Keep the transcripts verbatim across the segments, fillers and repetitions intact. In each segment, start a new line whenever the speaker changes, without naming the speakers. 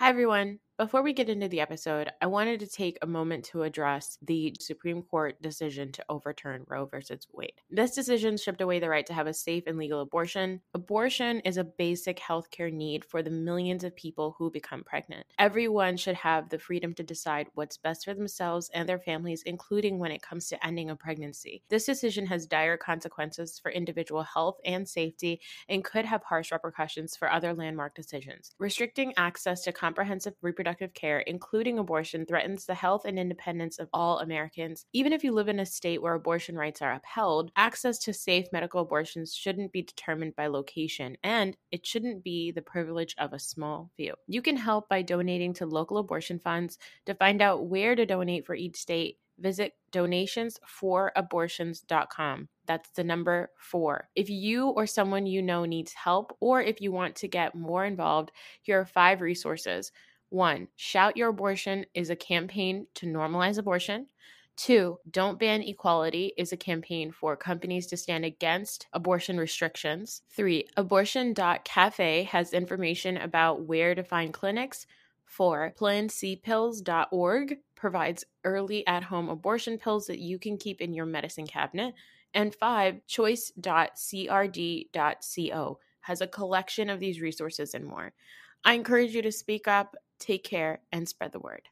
Hi, everyone. Before we get into the episode, I wanted to take a moment to address the Supreme Court decision to overturn Roe versus Wade. This decision stripped away the right to have a safe and legal abortion. Abortion is a basic healthcare need for the millions of people who become pregnant. Everyone should have the freedom to decide what's best for themselves and their families, including when it comes to ending a pregnancy. This decision has dire consequences for individual health and safety and could have harsh repercussions for other landmark decisions. Restricting access to comprehensive reproductive care, including abortion, threatens the health and independence of all Americans. Even if you live in a state where abortion rights are upheld, access to safe medical abortions shouldn't be determined by location, and it shouldn't be the privilege of a small few. You can help by donating to local abortion funds. To find out where to donate for each state, visit donations for abortions dot com. That's the number four. If you or someone you know needs help, or if you want to get more involved, here are five resources. One, Shout Your Abortion is a campaign to normalize abortion. Two, Don't Ban Equality is a campaign for companies to stand against abortion restrictions. Three, abortion dot cafe has information about where to find clinics. Four, plan c pills dot org provides early at-home abortion pills that you can keep in your medicine cabinet. And five, choice dot c r d dot co has a collection of these resources and more. I encourage you to speak up, take care, and spread the word.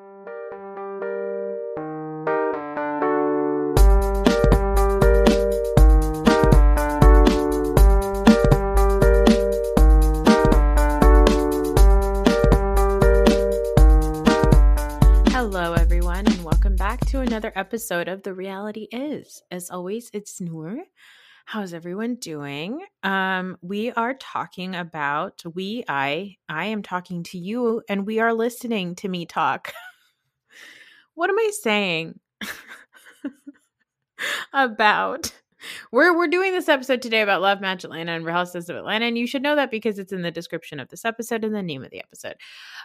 Hello, everyone, and welcome back to another episode of The Reality Is. As always, it's Noor. How's everyone doing? Um, we are talking about, we, I, I am talking to you, and we are listening to me talk. What am I saying? about? We're we're doing this episode today about Love Match Atlanta and Real Housewives of Atlanta, and you should know that because it's in the description of this episode and the name of the episode.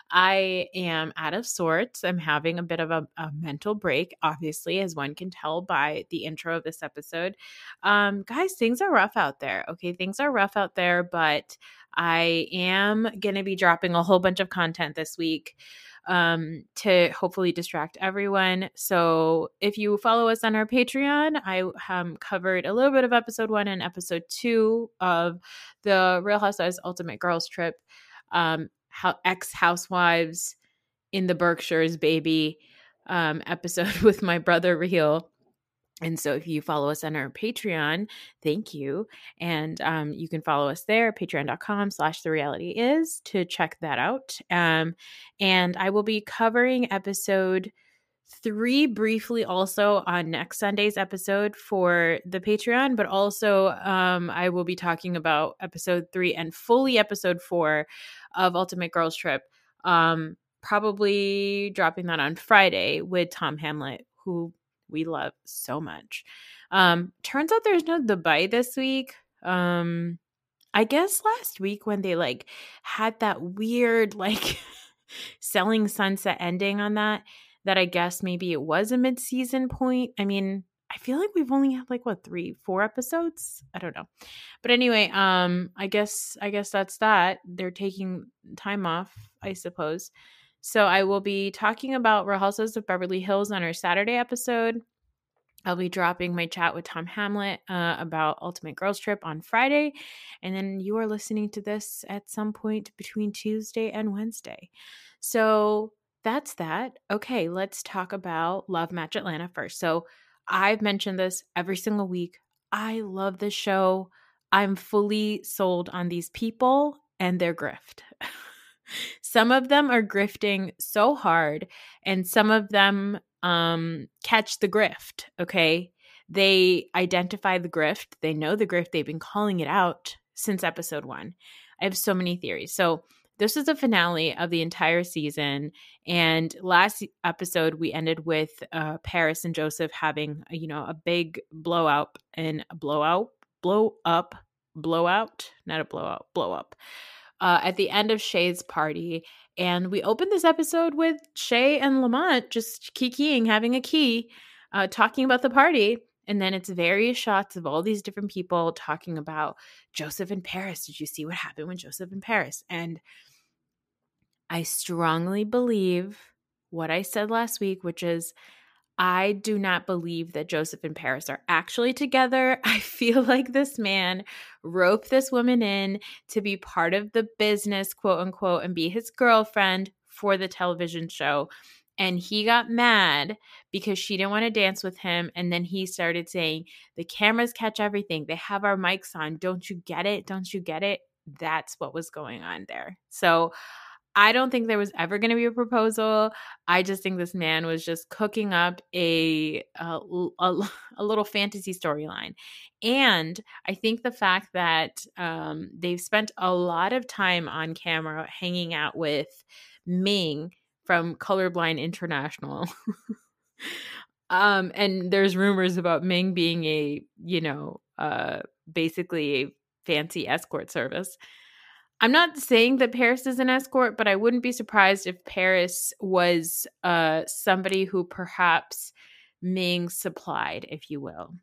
I am out of sorts. I'm having a bit of a, a mental break, obviously, as one can tell by the intro of this episode. Um, guys, things are rough out there. Okay, things are rough out there, but I am going to be dropping a whole bunch of content this week um to hopefully distract everyone. So if you follow us on our Patreon, I um covered a little bit of episode one and episode two of the Real Housewives Ultimate Girls Trip, um how ex-housewives in the Berkshires baby um episode with my brother Real. And so if you follow us on our Patreon, thank you. And um, you can follow us there, patreon.com slash the reality is to check that out. Um, and I will be covering episode three briefly also on next Sunday's episode for the Patreon, but also um, I will be talking about episode three and fully episode four of Ultimate Girls Trip, um, probably dropping that on Friday with Tom Hamlet, who we love so much. Um, turns out there's no Dubai this week. Um, I guess last week when they like had that weird like Selling Sunset ending on that, that I guess maybe it was a mid-season point. I mean, I feel like we've only had like what three, four episodes. I don't know, but anyway, um, I guess I guess that's that. They're taking time off, I suppose. So I will be talking about Real Housewives of Beverly Hills on our Saturday episode. I'll be dropping my chat with Tom Hamlet uh, about Ultimate Girls Trip on Friday. And then you are listening to this at some point between Tuesday and Wednesday. So that's that. Okay, let's talk about Love Match Atlanta first. So I've mentioned this every single week. I love this show. I'm fully sold on these people and their grift. Some of them are grifting so hard, and some of them um, catch the grift, okay? They identify the grift. They know the grift. They've been calling it out since episode one. I have so many theories. So this is the finale of the entire season. And last episode, we ended with uh, Paris and Joseph having, you know, a big blowout and a blowout, blow up, blowout, not a blowout, blow up. Uh, at the end of Shay's party. And we opened this episode with Shay and Lamont just kikiing, having a key, uh, talking about the party. And then it's various shots of all these different people talking about Joseph and Paris. Did you see what happened with Joseph and Paris? And I strongly believe what I said last week, which is I do not believe that Joseph and Paris are actually together. I feel like this man roped this woman in to be part of the business, quote unquote, and be his girlfriend for the television show. And he got mad because she didn't want to dance with him. And then he started saying, the cameras catch everything. They have our mics on. Don't you get it? Don't you get it? That's what was going on there. So I don't think there was ever going to be a proposal. I just think this man was just cooking up a a, a, a little fantasy storyline. And I think the fact that um, they've spent a lot of time on camera hanging out with Ming from Colorblind International. um, and there's rumors about Ming being a, you know, uh, basically a fancy escort service. I'm not saying that Paris is an escort, but I wouldn't be surprised if Paris was uh, somebody who perhaps Ming supplied, if you will.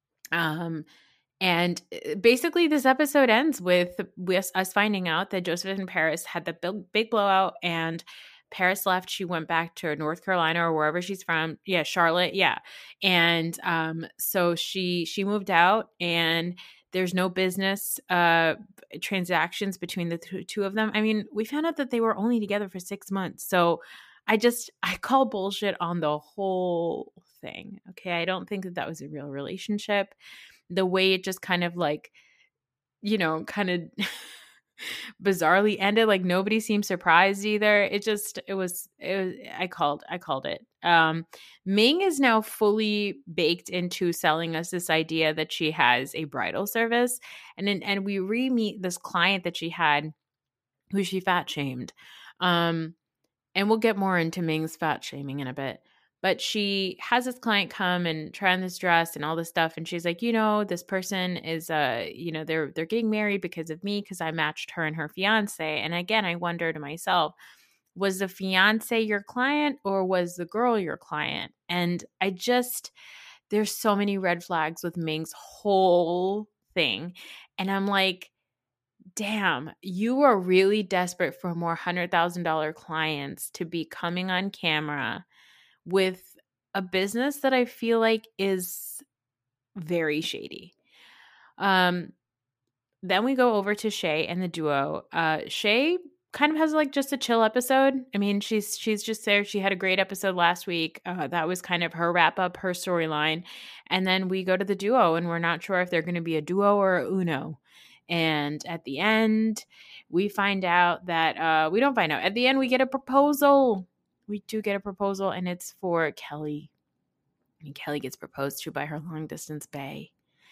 Um, and basically, this episode ends with, with us finding out that Joseph and Paris had the big, big blowout, and Paris left. She went back to North Carolina or wherever she's from. Yeah, Charlotte. Yeah, and um, so she she moved out, and there's no business uh, transactions between the th- two of them. I mean, we found out that they were only together for six months. So I just, I call bullshit on the whole thing. Okay. I don't think that that was a real relationship. The way it just kind of like, you know, kind of bizarrely ended, like nobody seemed surprised either. It just, it was, it was, I called, I called it. Um, Ming is now fully baked into selling us this idea that she has a bridal service. And then, and we re-meet this client that she had who she fat shamed. Um, and we'll get more into Ming's fat shaming in a bit. But she has this client come and try on this dress and all this stuff. And she's like, you know, this person is, uh, you know, they're they're getting married because of me, because I matched her and her fiance. And again, I wonder to myself, was the fiance your client or was the girl your client? And I just, there's so many red flags with Ming's whole thing. And I'm like, damn, you are really desperate for more one hundred thousand dollars clients to be coming on camera with a business that I feel like is very shady. Um, then we go over to Shay and the duo. Uh, Shay kind of has like just a chill episode. I mean, she's she's just there. She had a great episode last week. Uh, that was kind of her wrap up, her storyline. And then we go to the duo, and we're not sure if they're going to be a duo or a uno. And at the end, we find out that uh, we don't find out. At the end, we get a proposal. We do get a proposal, and it's for Kelly. And Kelly gets proposed to by her long distance bae.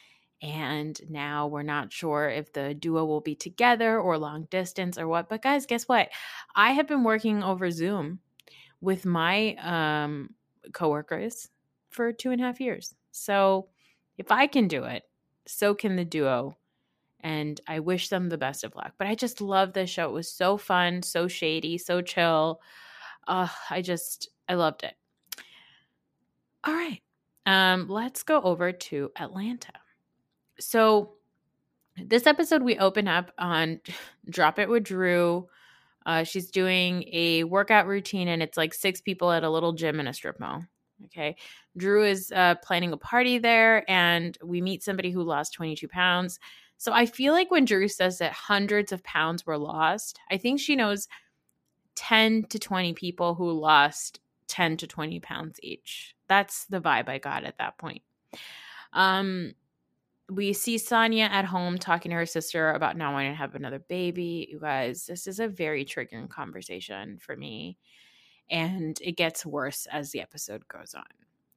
And now we're not sure if the duo will be together or long distance or what. But guys, guess what? I have been working over Zoom with my um, coworkers for two and a half years. So if I can do it, so can the duo. And I wish them the best of luck. But I just love this show. It was so fun, so shady, so chill. Uh, I just, I loved it. All right. Um, let's go over to Atlanta. So this episode, we open up on Drop It with Drew. Uh, she's doing a workout routine, and it's like six people at a little gym in a strip mall. Okay. Drew is uh, planning a party there, and we meet somebody who lost twenty-two pounds. So I feel like when Drew says that hundreds of pounds were lost, I think she knows ten to twenty people who lost ten to twenty pounds each. That's the vibe I got at that point. Um, we see Sonia at home talking to her sister about not wanting to have another baby. You guys, this is a very triggering conversation for me. And it gets worse as the episode goes on.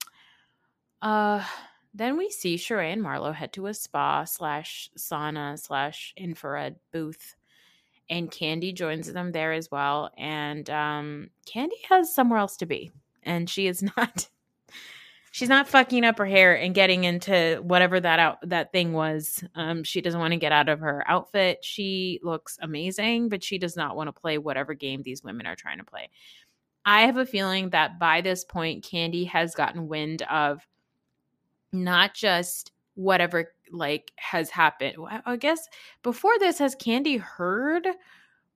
Uh, then we see Sheree and Marlo head to a spa slash sauna slash infrared booth. And Candy joins them there as well. And um, Candy has somewhere else to be. And she is not... She's not fucking up her hair and getting into whatever that out that thing was. Um, she doesn't want to get out of her outfit. She looks amazing, but she does not want to play whatever game these women are trying to play. I have a feeling that by this point, Candy has gotten wind of not just whatever like has happened. I guess before this, has Candy heard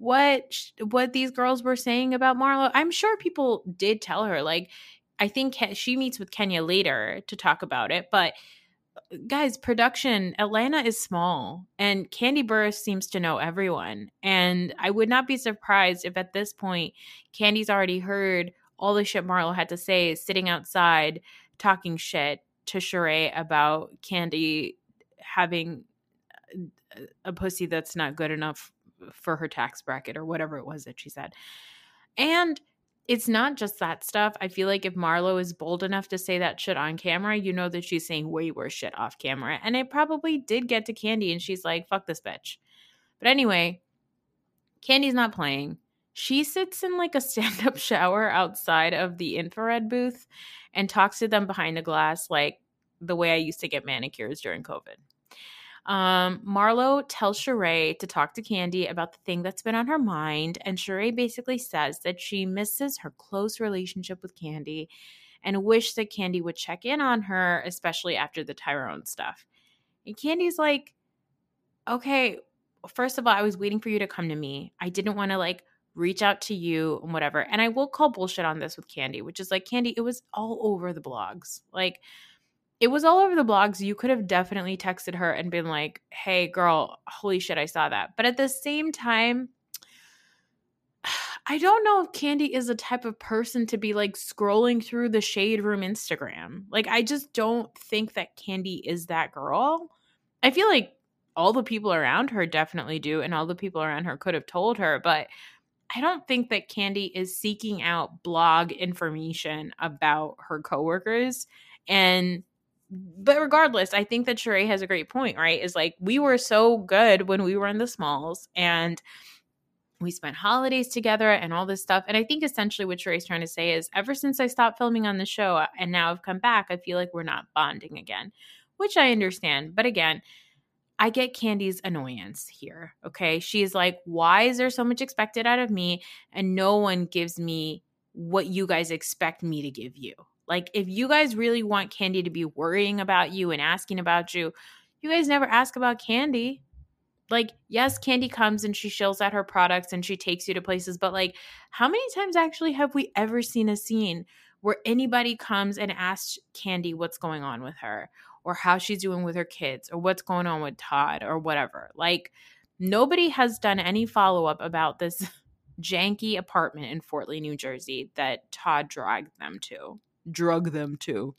what what these girls were saying about Marlo. I'm sure people did tell her. Like, I think she meets with Kenya later to talk about it, but guys, production, Atlanta is small, and Kandi Burruss seems to know everyone. And I would not be surprised if at this point Kandi's already heard all the shit Marlo had to say sitting outside talking shit to Sheree about Kandi having a pussy that's not good enough for her tax bracket or whatever it was that she said. And it's not just that stuff. I feel like if Marlo is bold enough to say that shit on camera, you know that she's saying way worse shit off camera. And it probably did get to Kandi, and she's like, fuck this bitch. But anyway, Kandi's not playing. She sits in like a stand-up shower outside of the infrared booth and talks to them behind a glass like the way I used to get manicures during COVID. Um, Marlo tells Sheree to talk to Kandi about the thing that's been on her mind, and Sheree basically says that she misses her close relationship with Kandi and wish that Kandi would check in on her, especially after the Tyrone stuff. And Kandi's like, okay, first of all, I was waiting for you to come to me. I didn't want to like reach out to you and whatever. And I will call bullshit on this with Kandi, which is like, Kandi, it was all over the blogs. Like, it was all over the blogs. You could have definitely texted her and been like, hey, girl, holy shit, I saw that. But at the same time, I don't know if Kandi is the type of person to be like scrolling through the Shade Room Instagram. Like, I just don't think that Kandi is that girl. I feel like all the people around her definitely do, and all the people around her could have told her. But I don't think that Kandi is seeking out blog information about her coworkers. And But regardless, I think that Sheree has a great point, right? Is like, we were so good when we were in the smalls and we spent holidays together and all this stuff. And I think essentially what Sheree's trying to say is, ever since I stopped filming on the show and now I've come back, I feel like we're not bonding again, which I understand. But again, I get Kandi's annoyance here, okay? She's like, why is there so much expected out of me and no one gives me what you guys expect me to give you? Like, if you guys really want Kandi to be worrying about you and asking about you, you guys never ask about Kandi. Like, yes, Kandi comes and she shills out her products and she takes you to places, but like, how many times actually have we ever seen a scene where anybody comes and asks Kandi what's going on with her or how she's doing with her kids or what's going on with Todd or whatever? Like, nobody has done any follow-up about this janky apartment in Fort Lee, New Jersey that Todd dragged them to. drug them to.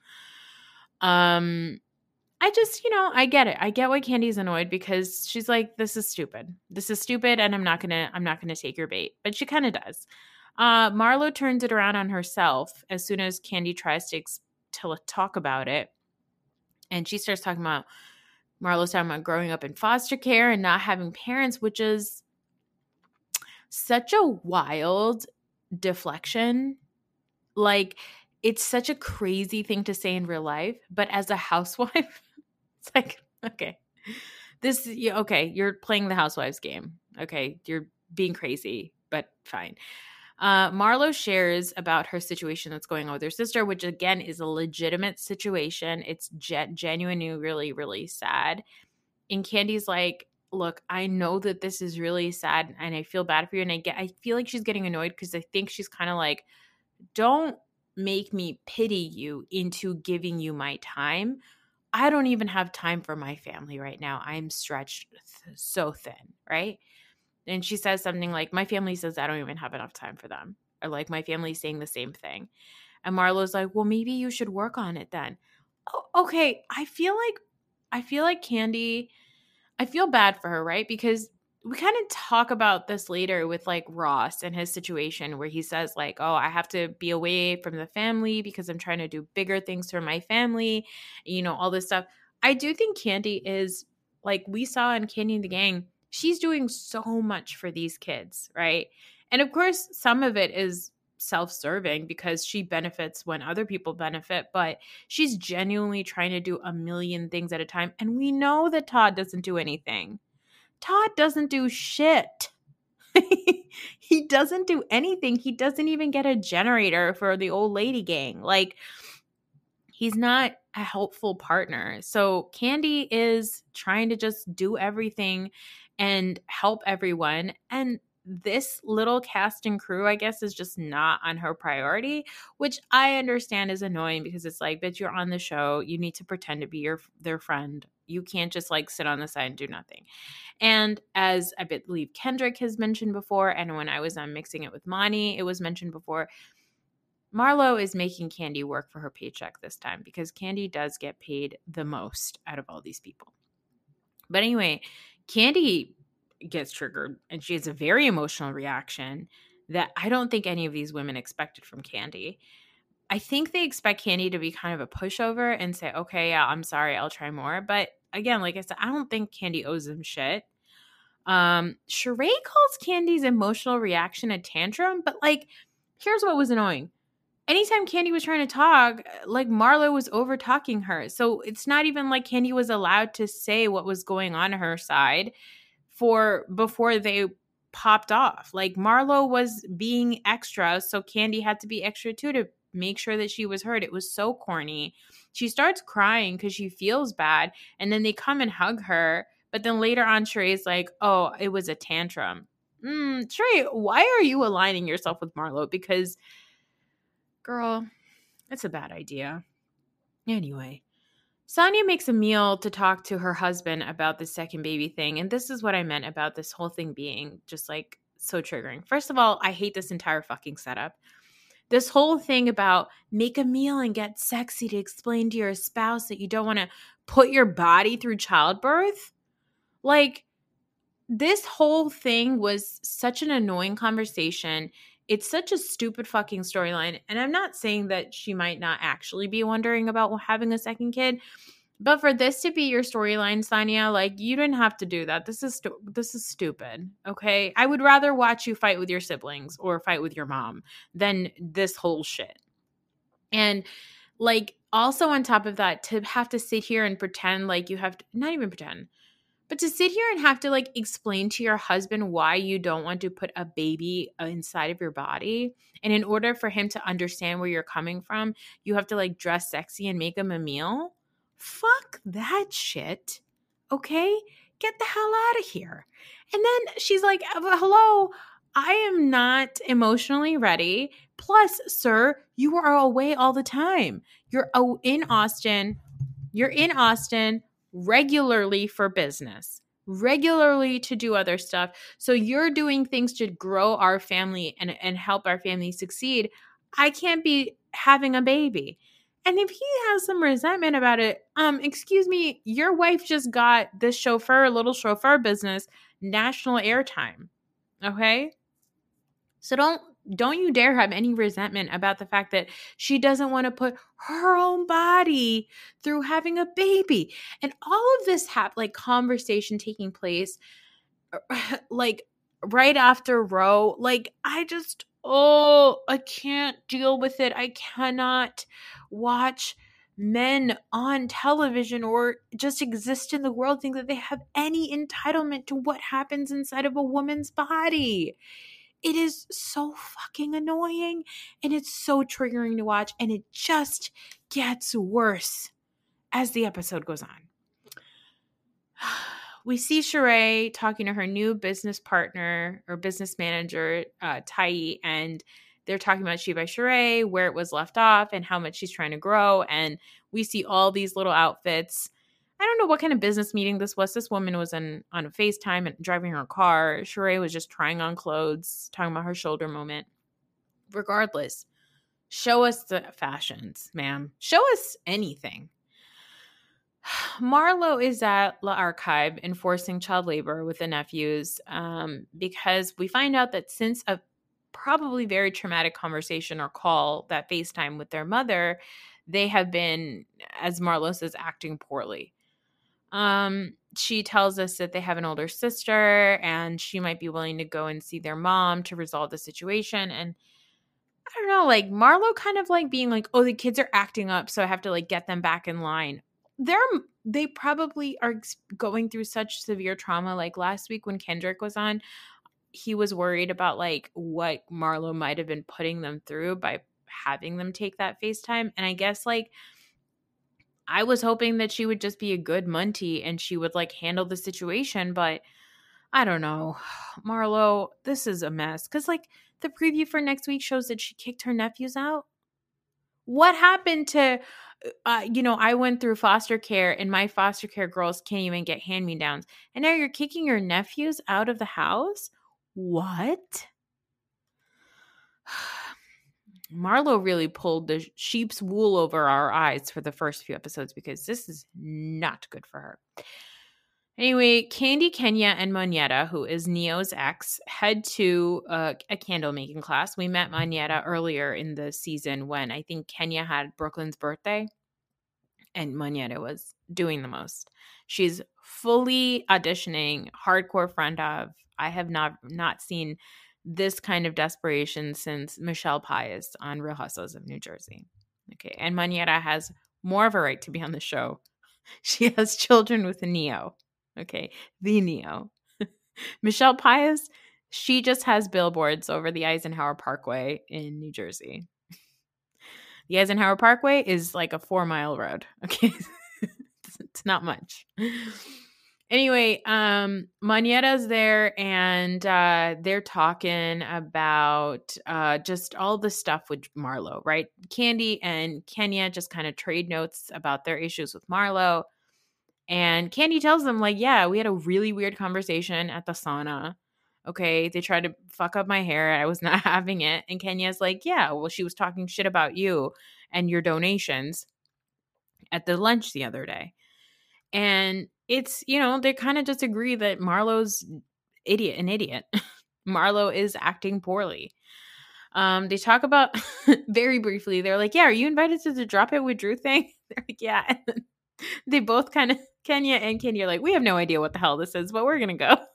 Um, I just, you know, I get it. I get why Kandi's annoyed because she's like, this is stupid. This is stupid, and I'm not gonna, I'm not gonna take your bait. But she kind of does. Uh, Marlo turns it around on herself as soon as Kandi tries to, ex- to talk about it, and she starts talking about Marlo's talking about growing up in foster care and not having parents, which is such a wild deflection. Like, it's such a crazy thing to say in real life, but as a housewife, it's like, okay, this, okay, you're playing the housewives game. Okay, you're being crazy, but fine. Uh, Marlo shares about her situation that's going on with her sister, which again is a legitimate situation. It's ge- genuinely really, really sad. And Kandi's like, look, I know that this is really sad and I feel bad for you. And I get, I feel like she's getting annoyed because I think she's kind of like, don't make me pity you into giving you my time. I don't even have time for my family right now. I'm stretched th- so thin, right? And she says something like, my family says I don't even have enough time for them. Or like, my family's saying the same thing. And Marlo's like, well, maybe you should work on it then. Oh, okay. I feel like, I feel like Kandi, I feel bad for her, right? Because we kind of talk about this later with like Ross and his situation where he says like, oh, I have to be away from the family because I'm trying to do bigger things for my family, you know, all this stuff. I do think Kandi is, like we saw in Kandi and the Gang, she's doing so much for these kids, right? And of course, some of it is self-serving because she benefits when other people benefit, but she's genuinely trying to do a million things at a time. And we know that Todd doesn't do anything. Todd doesn't do shit. He doesn't do anything. He doesn't even get a generator for the old lady gang. Like, he's not a helpful partner. So Kandi is trying to just do everything and help everyone. And this little cast and crew, I guess, is just not on her priority, which I understand is annoying because it's like, bitch, you're on the show. You need to pretend to be your their friend. You can't just like sit on the side and do nothing. And as I believe Kendrick has mentioned before, and when I was on Mixing It with Monty, it was mentioned before, Marlo is making Kandi work for her paycheck this time because Kandi does get paid the most out of all these people. But anyway, Kandi gets triggered and she has a very emotional reaction that I don't think any of these women expected from Kandi. I think they expect Kandi to be kind of a pushover and say, okay, yeah, I'm sorry, I'll try more. But again, like I said, I don't think Kandi owes them shit. Um, Sheree calls Kandi's emotional reaction a tantrum, but like, here's what was annoying. Anytime Kandi was trying to talk, like Marlo was over talking her. So it's not even like Kandi was allowed to say what was going on her side for before they popped off. Like Marlo was being extra, so Kandi had to be extra too to make sure that she was heard. It was so corny. She starts crying because she feels bad, and then they come and hug her. But then later on, Sheree's like, oh, it was a tantrum. Mm, Sheree, why are you aligning yourself with Marlo? Because girl, it's a bad idea. Anyway, Sonia makes a meal to talk to her husband about the second baby thing. And this is what I meant about this whole thing being just like so triggering. First of all, I hate this entire fucking setup. This whole thing about make a meal and get sexy to explain to your spouse that you don't want to put your body through childbirth. Like, this whole thing was such an annoying conversation. It's such a stupid fucking storyline. And I'm not saying that she might not actually be wondering about having a second kid. But for this to be your storyline, Sonia, like, you didn't have to do that. This is stu- this is stupid, okay? I would rather watch you fight with your siblings or fight with your mom than this whole shit. And, like, also on top of that, to have to sit here and pretend like you have to, not even pretend, but to sit here and have to, like, explain to your husband why you don't want to put a baby inside of your body. And in order for him to understand where you're coming from, you have to, like, dress sexy and make him a meal. Fuck that shit. Okay? Get the hell out of here. And then she's like, hello, I am not emotionally ready. Plus, sir, you are away all the time. You're in Austin. You're in Austin regularly for business, regularly to do other stuff. So you're doing things to grow our family and, and help our family succeed. I can't be having a baby. And if he has some resentment about it, um, excuse me, your wife just got this chauffeur, little chauffeur business, national airtime. Okay? So don't don't you dare have any resentment about the fact that she doesn't want to put her own body through having a baby. And all of this have like conversation taking place like right after Roe. Like I just, oh, I can't deal with it. I cannot watch men on television or just exist in the world think that they have any entitlement to what happens inside of a woman's body. It is so fucking annoying and it's so triggering to watch, and it just gets worse as the episode goes on. We see Sheree talking to her new business partner or business manager, uh, Tai, and they're talking about She by Sheree, where it was left off and how much she's trying to grow. And we see all these little outfits. I don't know what kind of business meeting this was. This woman was in, on a FaceTime and driving her car. Sheree was just trying on clothes, talking about her shoulder moment. Regardless, show us the fashions, ma'am. Show us anything. Marlo is at La Archive enforcing child labor with the nephews um, because we find out that since a probably very traumatic conversation or call, that FaceTime with their mother, they have been, as Marlo says, acting poorly. Um, she tells us that they have an older sister and she might be willing to go and see their mom to resolve the situation. And I don't know, like Marlo kind of like being like, oh, the kids are acting up, so I have to like get them back in line. They're, they probably are going through such severe trauma. Like last week when Kendrick was on, he was worried about like what Marlo might have been putting them through by having them take that FaceTime. And I guess like, I was hoping that she would just be a good Muntie and she would like handle the situation, but I don't know. Marlo, this is a mess. Because, like, the preview for next week shows that she kicked her nephews out. What happened to, uh, you know, I went through foster care and my foster care girls can't even get hand-me-downs. And now you're kicking your nephews out of the house? What? Marlo really pulled the sheep's wool over our eyes for the first few episodes because this is not good for her. Anyway, Candy, Kenya, and Monyetta, who is Neo's ex, head to uh, a candle making class. We met Monyetta earlier in the season when I think Kenya had Brooklyn's birthday and Monyetta was doing the most. She's fully auditioning, hardcore friend of. I have not not seen this kind of desperation since Michelle Pius on Real Housewives of New Jersey. Okay, and Monyetta has more of a right to be on the show. She has children with Neo. Okay, the Neo. Michelle Pius, she just has billboards over the Eisenhower Parkway in New Jersey. The Eisenhower Parkway is like a four-mile road. Okay, it's not much. Anyway, um, Monyetta's there, and uh, they're talking about uh, just all the stuff with Marlo, right? Candy and Kenya just kind of trade notes about their issues with Marlo. And Candy tells them, like, yeah, we had a really weird conversation at the sauna. Okay, they tried to fuck up my hair. I was not having it. And Kenya's like, yeah, well, she was talking shit about you and your donations at the lunch the other day. And it's, you know, they kind of just agree that Marlo's idiot, an idiot. Marlo is acting poorly. Um, they talk about very briefly. They're like, yeah, are you invited to the Drop It with Drew thing? They're like, yeah. They both kind of, Kenya and Kenya are like, we have no idea what the hell this is, but we're going to go.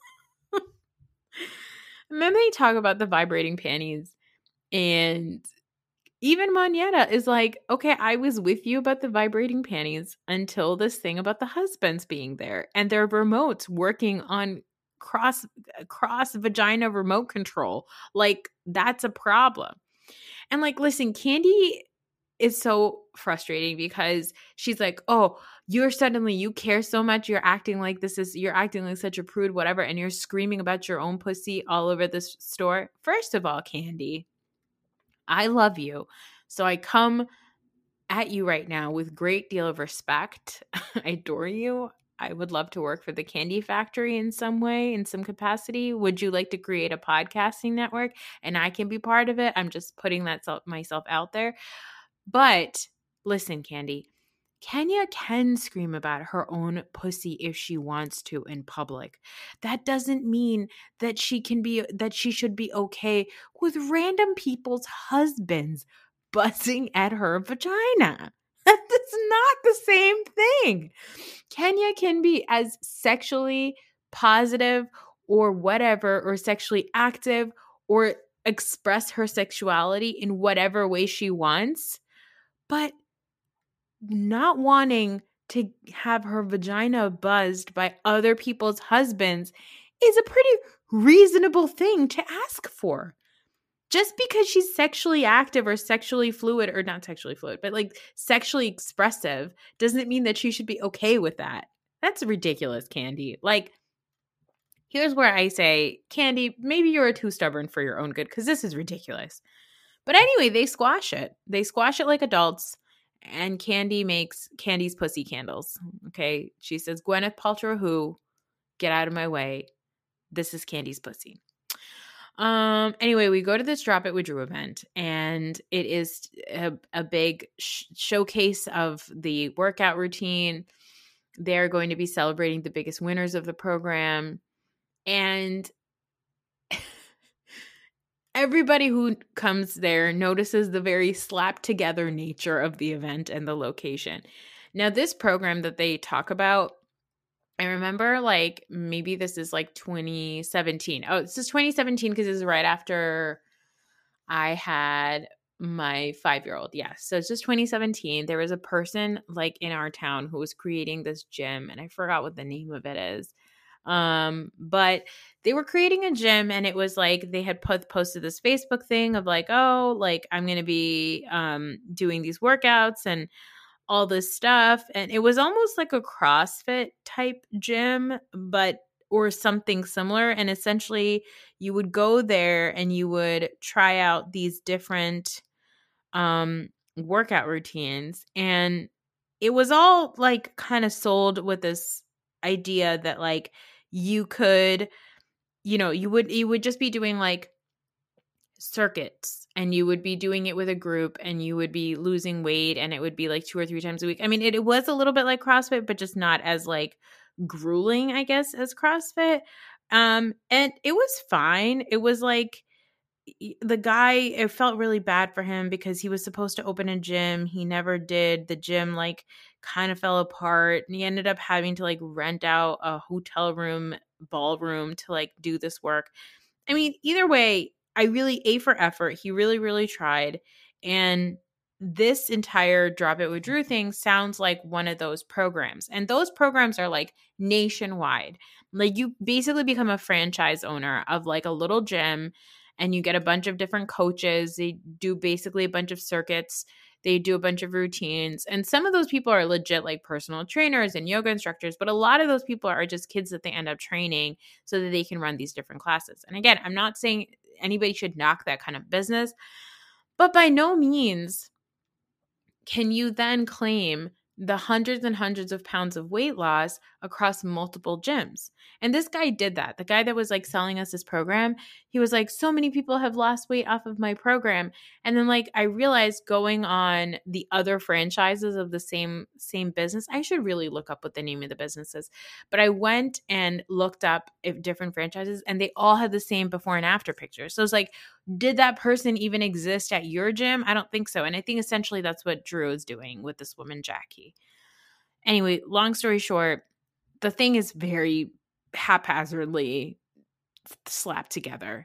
And then they talk about the vibrating panties. And even Monyetta is like, okay, I was with you about the vibrating panties until this thing about the husbands being there and their remotes working on cross cross vagina remote control. Like, that's a problem. And like, listen, Candy is so frustrating because she's like, oh, you're suddenly, you care so much. You're acting like this is, you're acting like such a prude, whatever. And you're screaming about your own pussy all over this store. First of all, Candy, I love you. So I come at you right now with great deal of respect. I adore you. I would love to work for the Candy Factory in some way, in some capacity. Would you like to create a podcasting network and I can be part of it? I'm just putting that self, myself out there. But listen, Candy, Kenya can scream about her own pussy if she wants to in public. That doesn't mean that she can be that she should be okay with random people's husbands buzzing at her vagina. That's not the same thing. Kenya can be as sexually positive or whatever, or sexually active, or express her sexuality in whatever way she wants. But not wanting to have her vagina buzzed by other people's husbands is a pretty reasonable thing to ask for. Just because she's sexually active or sexually fluid, or not sexually fluid, but like sexually expressive, doesn't mean that she should be okay with that. That's ridiculous, Candy. Like, here's where I say, Candy, maybe you're too stubborn for your own good because this is ridiculous. But anyway, they squash it. They squash it like adults. And Candy makes Candy's pussy candles. Okay. She says, Gwyneth Paltrow, who? Get out of my way. This is Candy's pussy. Um. Anyway, we go to this Drop It with Drew event, and it is a, a big sh- showcase of the workout routine. They're going to be celebrating the biggest winners of the program. And everybody who comes there notices the very slapped together nature of the event and the location. Now, this program that they talk about, I remember like maybe this is like twenty seventeen. Oh, this is twenty seventeen because this is right after I had my five-year-old. Yes. Yeah. So it's just twenty seventeen. There was a person like in our town who was creating this gym, and I forgot what the name of it is. Um, but they were creating a gym, and it was like they had put, posted this Facebook thing of like, oh, like I'm going to be um, doing these workouts and all this stuff. And it was almost like a CrossFit type gym, but or something similar. And essentially you would go there and you would try out these different um, workout routines. And it was all like kind of sold with this idea that like you could, you know, you would, you would just be doing like circuits and you would be doing it with a group and you would be losing weight and it would be like two or three times a week. I mean, it, it was a little bit like CrossFit, but just not as like grueling, I guess, as CrossFit. Um, and it was fine. It was like the guy, it felt really bad for him because he was supposed to open a gym. He never did. The gym like kind of fell apart and he ended up having to like rent out a hotel room, ballroom to like do this work. I mean, either way, I really A for effort. He really, really tried. And this entire Drop It with Drew thing sounds like one of those programs. And those programs are like nationwide. Like you basically become a franchise owner of like a little gym and you get a bunch of different coaches. They do basically a bunch of circuits. They do a bunch of routines. And some of those people are legit like personal trainers and yoga instructors, but a lot of those people are just kids that they end up training so that they can run these different classes. And again, I'm not saying anybody should knock that kind of business, but by no means can you then claim the hundreds and hundreds of pounds of weight loss across multiple gyms. And this guy did that. The guy that was like selling us this program, he was like, so many people have lost weight off of my program. And then like I realized going on the other franchises of the same same business, I should really look up what the name of the business is. But I went and looked up if different franchises and they all had the same before and after pictures. So it's like, did that person even exist at your gym? I don't think so. And I think essentially that's what Drew is doing with this woman, Jackie. Anyway, long story short, the thing is very haphazardly slapped together.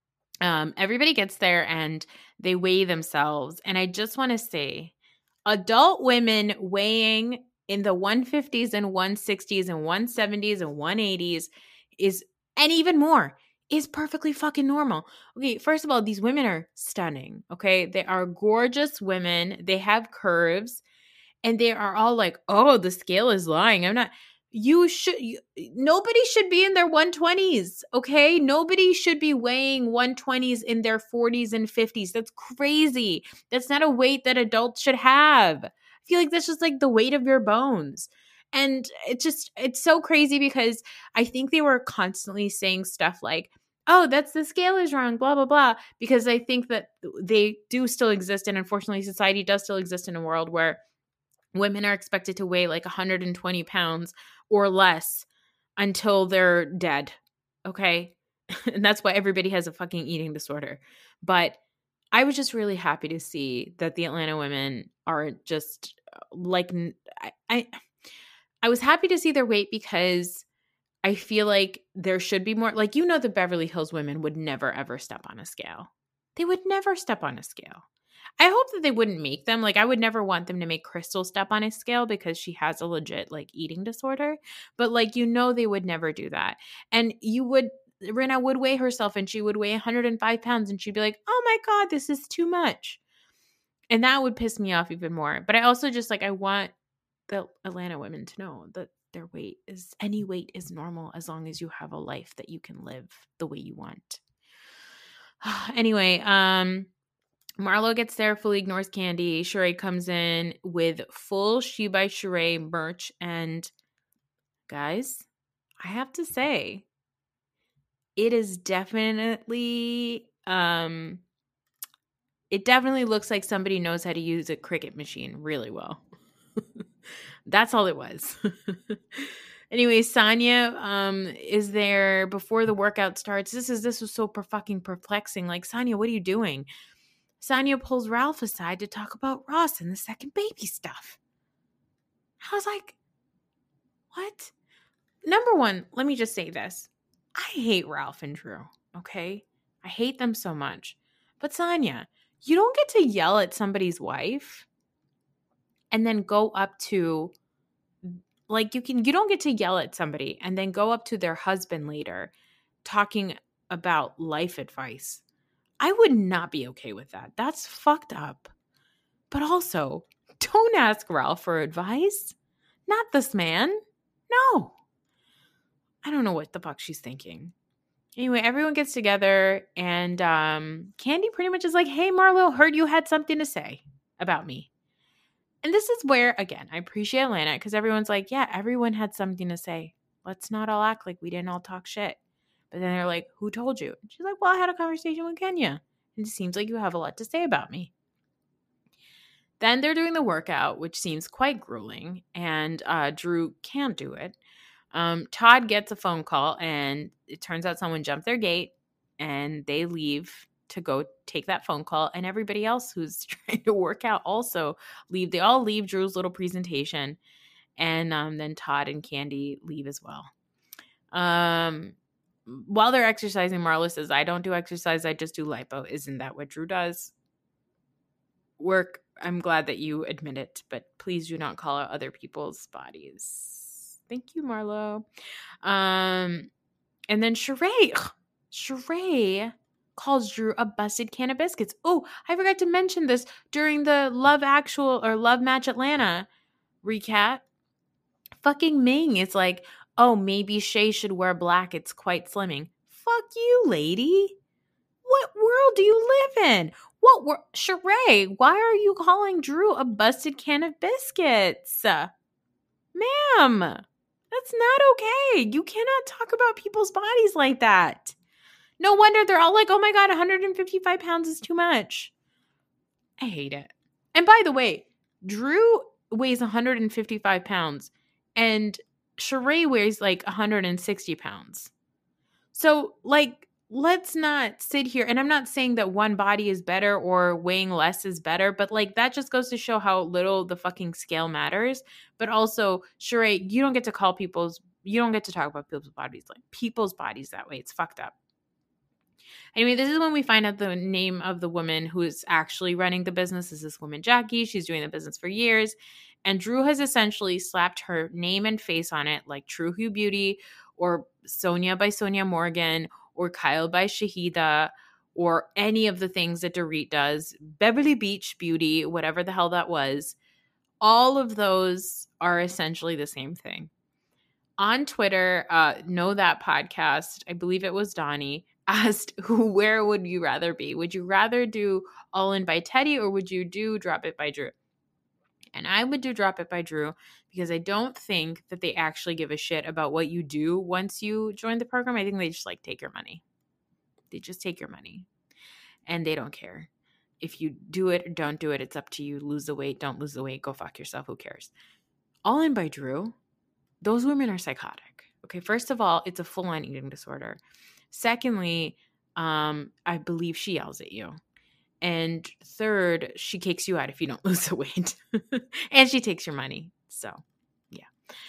Um, everybody gets there and they weigh themselves. And I just want to say, adult women weighing in the one fifties and one sixties and one seventies and one eighties is, and even more, is perfectly fucking normal. Okay, first of all, these women are stunning, okay? They are gorgeous women. They have curves. And they are all like, oh, the scale is lying. I'm not, you should, you, nobody should be in their one twenties, okay? Nobody should be weighing one twenties in their forties and fifties. That's crazy. That's not a weight that adults should have. I feel like that's just like the weight of your bones. And it just, it's so crazy because I think they were constantly saying stuff like, oh, that's the scale is wrong, blah, blah, blah. Because I think that they do still exist. And unfortunately, society does still exist in a world where women are expected to weigh like one hundred twenty pounds or less until they're dead. Okay. And that's why everybody has a fucking eating disorder. But I was just really happy to see that the Atlanta women are just like, I, I, I was happy to see their weight because I feel like there should be more, like, you know, the Beverly Hills women would never, ever step on a scale. They would never step on a scale. I hope that they wouldn't make them. Like, I would never want them to make Crystal step on a scale because she has a legit, like, eating disorder. But, like, you know, they would never do that. And you would, Rinna would weigh herself and she would weigh one hundred five pounds and she'd be like, oh my God, this is too much. And that would piss me off even more. But I also just, like, I want the Atlanta women to know that their weight is, any weight is normal as long as you have a life that you can live the way you want. Anyway, um... Marlo gets there, fully ignores Candy. Sheree comes in with full She by Sheree merch. And guys, I have to say, it is definitely, um, it definitely looks like somebody knows how to use a Cricut machine really well. That's all it was. Anyway, Sonia um, is there before the workout starts. This is, this was so per- fucking perplexing. Like, Sonia, what are you doing? Sonia pulls Ralph aside to talk about Ross and the second baby stuff. I was like, what? Number one, let me just say this. I hate Ralph and Drew, okay? I hate them so much. But Sonia, you don't get to yell at somebody's wife and then go up to, like, you can, you don't get to yell at somebody and then go up to their husband later talking about life advice. I would not be okay with that. That's fucked up. But also, don't ask Ralph for advice. Not this man. No. I don't know what the fuck she's thinking. Anyway, everyone gets together and um, Kandi pretty much is like, hey, Marlo, heard you had something to say about me. And this is where, again, I appreciate Atlanta because everyone's like, yeah, everyone had something to say. Let's not all act like we didn't all talk shit. But then they're like, who told you? And she's like, well, I had a conversation with Kenya. And it seems like you have a lot to say about me. Then they're doing the workout, which seems quite grueling. And uh, Drew can't do it. Um, Todd gets a phone call and it turns out someone jumped their gate and they leave to go take that phone call. And everybody else who's trying to work out also leave. They all leave Drew's little presentation. And um, then Todd and Kandi leave as well. Um, while they're exercising, Marlo says, I don't do exercise. I just do lipo. Isn't that what Drew does? Work. I'm glad that you admit it, but please do not call out other people's bodies. Thank you, Marlo. Um, and then Sheree, ugh, Sheree calls Drew a busted can of biscuits. Oh, I forgot to mention this during the Love Actual or Love Match Atlanta recap. Fucking Ming is like, oh, maybe Shay should wear black. It's quite slimming. Fuck you, lady. What world do you live in? What world? Sheree, why are you calling Drew a busted can of biscuits? Ma'am, that's not okay. You cannot talk about people's bodies like that. No wonder they're all like, oh my God, one hundred fifty-five pounds is too much. I hate it. And by the way, Drew weighs one hundred fifty-five pounds and Sheree weighs like one hundred sixty pounds. So like, let's not sit here. And I'm not saying that one body is better or weighing less is better, but like that just goes to show how little the fucking scale matters. But also, Sheree, you don't get to call people's, you don't get to talk about people's bodies like people's bodies that way. It's fucked up. Anyway, this is when we find out the name of the woman who is actually running the business. Is this woman, Jackie. She's doing the business for years. And Drew has essentially slapped her name and face on it like True Hue Beauty or Sonia by Sonia Morgan or Kyle by Shahida or any of the things that Dorit does. Beverly Beach Beauty, whatever the hell that was. All of those are essentially the same thing. On Twitter, uh, Know That Podcast, I believe it was Donnie, asked, who, where would you rather be? Would you rather do All In by Teddy or would you do Drop It by Drew? And I would do Drop It by Drew because I don't think that they actually give a shit about what you do once you join the program. I think they just like take your money. They just take your money and they don't care. If you do it or don't do it, it's up to you. Lose the weight, don't lose the weight, go fuck yourself. Who cares? All In by Drew, those women are psychotic. Okay, first of all, it's a full-on eating disorder. Secondly, um, I believe she yells at you. And third, she kicks you out if you don't lose the weight. And she takes your money. So, yeah.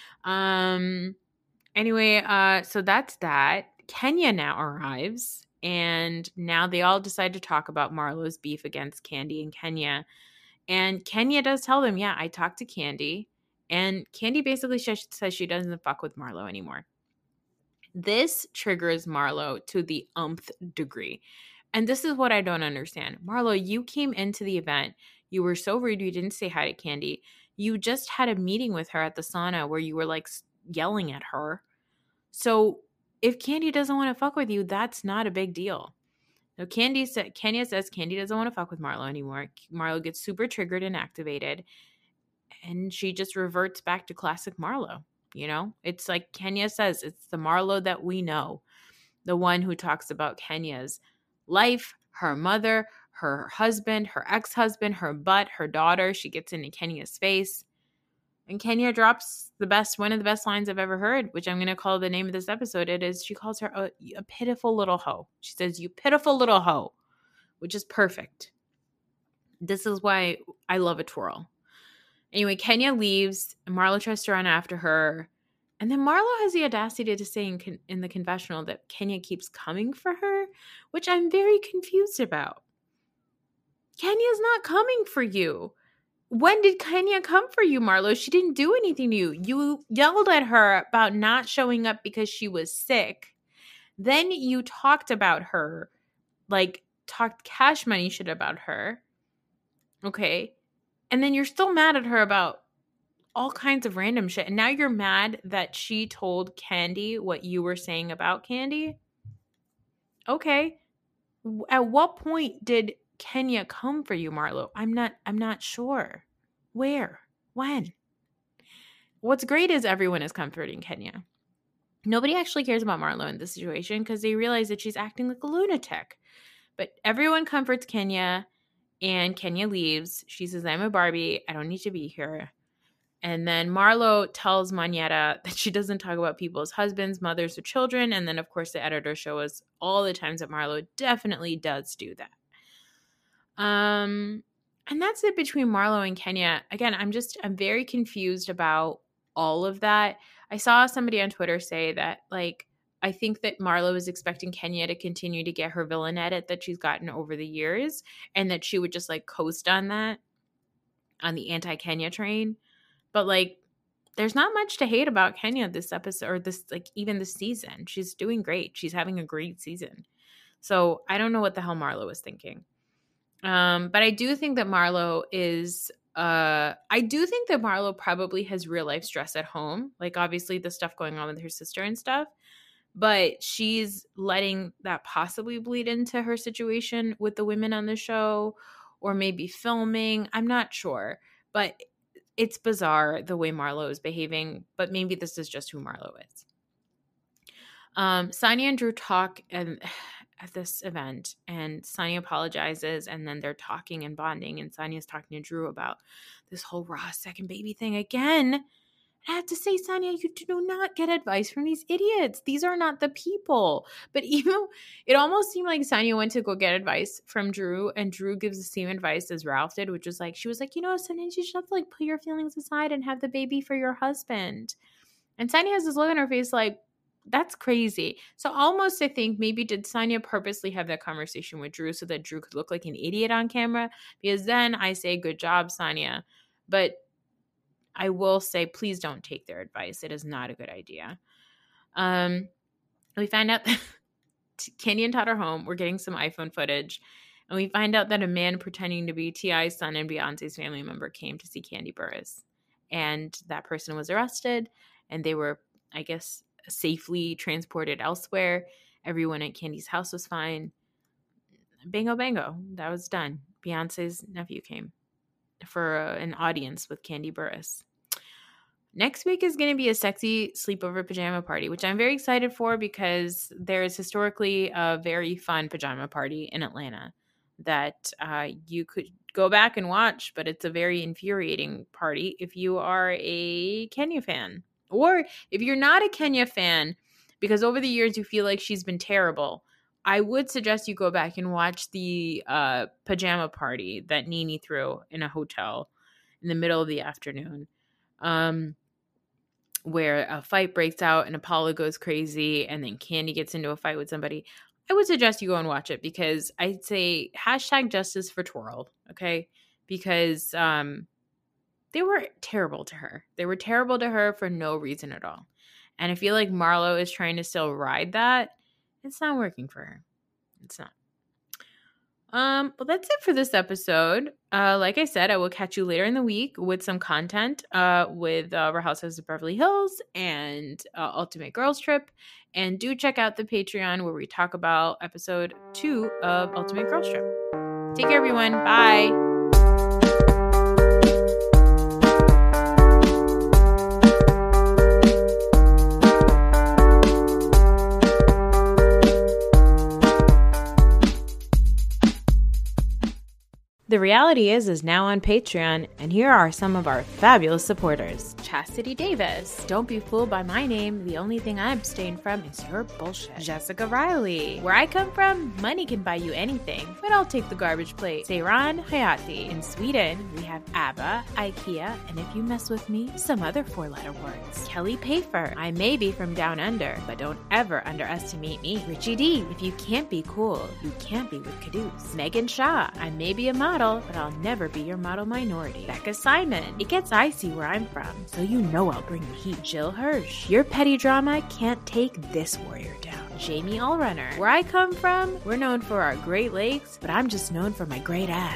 Um. Anyway, uh, so that's that. Kenya now arrives. And now they all decide to talk about Marlo's beef against Kandi and Kenya. And Kenya does tell them, yeah, I talked to Kandi. And Kandi basically says she doesn't fuck with Marlo anymore. This triggers Marlo to the umpth degree. And this is what I don't understand. Marlo, you came into the event. You were so rude. You didn't say hi to Kandi. You just had a meeting with her at the sauna where you were like yelling at her. So if Kandi doesn't want to fuck with you, that's not a big deal. So Kandi said, Kenya says Kandi doesn't want to fuck with Marlo anymore. Marlo gets super triggered and activated. And she just reverts back to classic Marlo. You know, it's like Kenya says, it's the Marlo that we know. The one who talks about Kenya's life, her mother, her husband, her ex-husband, her butt, her daughter. She gets into Kenya's face. And Kenya drops the best, one of the best lines I've ever heard, which I'm going to call the name of this episode. It is, she calls her a, a pitiful little hoe. She says, you pitiful little hoe, which is perfect. This is why I love a twirl. Anyway, Kenya leaves. And Marlo tries to run after her. And then Marlo has the audacity to say in, con- in the confessional that Kenya keeps coming for her, which I'm very confused about. Kenya's not coming for you. When did Kenya come for you, Marlo? She didn't do anything to you. You yelled at her about not showing up because she was sick. Then you talked about her, like talked cash money shit about her. Okay. And then you're still mad at her about all kinds of random shit. And now you're mad that she told Kandi what you were saying about Kandi? Okay. At what point did Kenya come for you, Marlo? I'm not I'm not sure. Where? When? What's great is everyone is comforting Kenya. Nobody actually cares about Marlo in this situation because they realize that she's acting like a lunatic. But everyone comforts Kenya, and Kenya leaves. She says, I'm a Barbie. I don't need to be here. And then Marlo tells Monyetta that she doesn't talk about people's husbands, mothers, or children. And then, of course, the editor shows us all the times that Marlo definitely does do that. Um, and that's it between Marlo and Kenya. Again, I'm just, I'm very confused about all of that. I saw somebody on Twitter say that, like, I think that Marlo is expecting Kenya to continue to get her villain edit that she's gotten over the years, and that she would just, like, coast on that, on the anti-Kenya train. But, like, there's not much to hate about Kenya this episode, or this, like, even this season. She's doing great. She's having a great season. So I don't know what the hell Marlo was thinking. Um, but I do think that Marlo is, uh, I do think that Marlo probably has real life stress at home. Like, obviously the stuff going on with her sister and stuff. But she's letting that possibly bleed into her situation with the women on the show, or maybe filming. I'm not sure. But it's bizarre the way Marlo is behaving, but maybe this is just who Marlo is. Um, Sonia and Drew talk and, at this event, and Sonia apologizes, and then they're talking and bonding, and Sonia's talking to Drew about this whole Ross second baby thing again. I have to say, Sonia, you do not get advice from these idiots. These are not the people. But even it almost seemed like Sonia went to go get advice from Drew, and Drew gives the same advice as Ralph did, which was like, she was like, you know, sometimes you should have to, like, put your feelings aside and have the baby for your husband. And Sonia has this look on her face like, that's crazy. So almost I think maybe did Sonia purposely have that conversation with Drew so that Drew could look like an idiot on camera? Because then I say, good job, Sonia. But I will say, please don't take their advice. It is not a good idea. Um, we find out that Kenya and Todd are home. We're getting some iPhone footage. And we find out that a man pretending to be T I's son and Beyonce's family member came to see Kandi Burruss. And that person was arrested. And they were, I guess, safely transported elsewhere. Everyone at Kandi's house was fine. Bingo, bango. That was done. Beyonce's nephew came for uh, an audience with Kandi Burruss. Next week is going to be a sexy sleepover pajama party, which I'm very excited for because there is historically a very fun pajama party in Atlanta that uh, you could go back and watch, but it's a very infuriating party if you are a Kenya fan. Or if you're not a Kenya fan, because over the years you feel like she's been terrible, I would suggest you go back and watch the uh, pajama party that Nene threw in a hotel in the middle of the afternoon, um, where a fight breaks out and Apollo goes crazy and then Kandi gets into a fight with somebody. I would suggest you go and watch it because I'd say hashtag justice for Twirl, okay? Because um, they were terrible to her. They were terrible to her for no reason at all. And I feel like Marlo is trying to still ride that. It's not working for her. It's not. Um, well, that's it for this episode. Uh, like I said, I will catch you later in the week with some content uh, with uh, Real Housewives of Beverly Hills and uh, Ultimate Girls Trip. And do check out the Patreon where we talk about episode two of Ultimate Girls Trip. Take care, everyone. Bye. The Reality Is is now on Patreon, and here are some of our fabulous supporters. Chastity Davis. Don't be fooled by my name. The only thing I abstain from is your bullshit. Jessica Riley. Where I come from, money can buy you anything, but I'll take the garbage plate. Seyran Hayati. In Sweden, we have ABBA, IKEA, and if you mess with me, some other four-letter words. Kelly Payfer. I may be from down under, but don't ever underestimate me. Richie D. If you can't be cool, you can't be with Caduce. Megan Shaw. I may be a model, but I'll never be your model minority. Becca Simon. It gets icy where I'm from, so you know I'll bring the heat. Jill Hirsch. Your petty drama can't take this warrior down. Jamie Allrunner. Where I come from, we're known for our Great Lakes, but I'm just known for my great ass.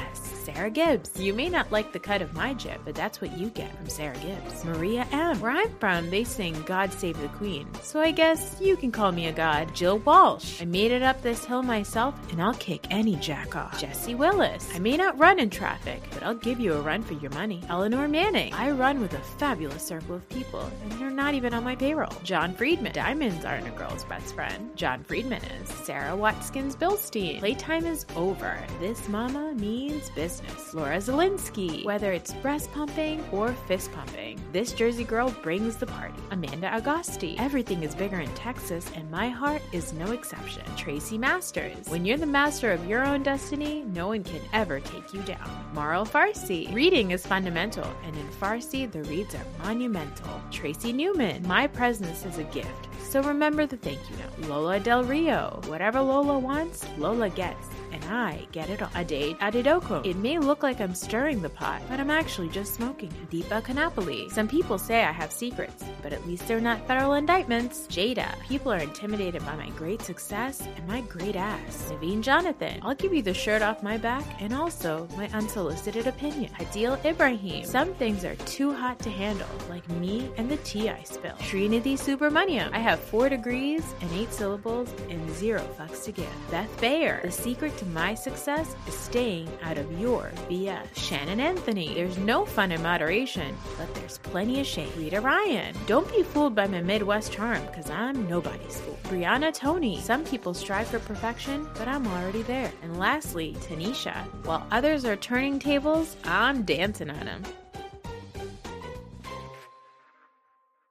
Sarah Gibbs. You may not like the cut of my jib, but that's what you get from Sarah Gibbs. Maria M. Where I'm from, they sing God Save the Queen, so I guess you can call me a god. Jill Walsh. I made it up this hill myself, and I'll kick any jack off. Jesse Willis. I may not run in traffic, but I'll give you a run for your money. Eleanor Manning. I run with a fabulous circle of people, and they're not even on my payroll. John Friedman. Diamonds aren't a girl's best friend. John Friedman is. Sarah Watkins Bilstein. Playtime is over. This mama means business. Laura Zelinsky. Whether it's breast pumping or fist pumping, this Jersey girl brings the party. Amanda Agosti. Everything is bigger in Texas, and my heart is no exception. Tracy Masters. When you're the master of your own destiny, no one can ever take you down. Marl Farsi. Reading is fundamental, and in Farsi, the reads are monumental. Tracy Newman. My presence is a gift, so remember the thank you note. Lola Del Rio. Whatever Lola wants, Lola gets, and I get it all. Ade Adedoko. It may look like I'm stirring the pot, but I'm actually just smoking it. Deepa Kanapoli. Some people say I have secrets, but at least they're not federal indictments. Jada. People are intimidated by my great success and my great ass. Naveen Jonathan. I'll give you the shirt off my back and also my unsolicited opinion. Adil Ibrahim. Some things are too hot to handle, like me and the tea I spill. Srinidhi Subramaniam. I have four degrees and eight syllables and zero fucks to give. Beth Bayer. The secret to my success is staying out of your B S. Shannon Anthony. There's no fun in moderation, but there's plenty of shade. Rita Ryan. Don't be fooled by my Midwest charm, because I'm nobody's fool. Brianna Tony. Some people strive for perfection, but I'm already there. And lastly, Tanisha. While others are turning tables, I'm dancing on them.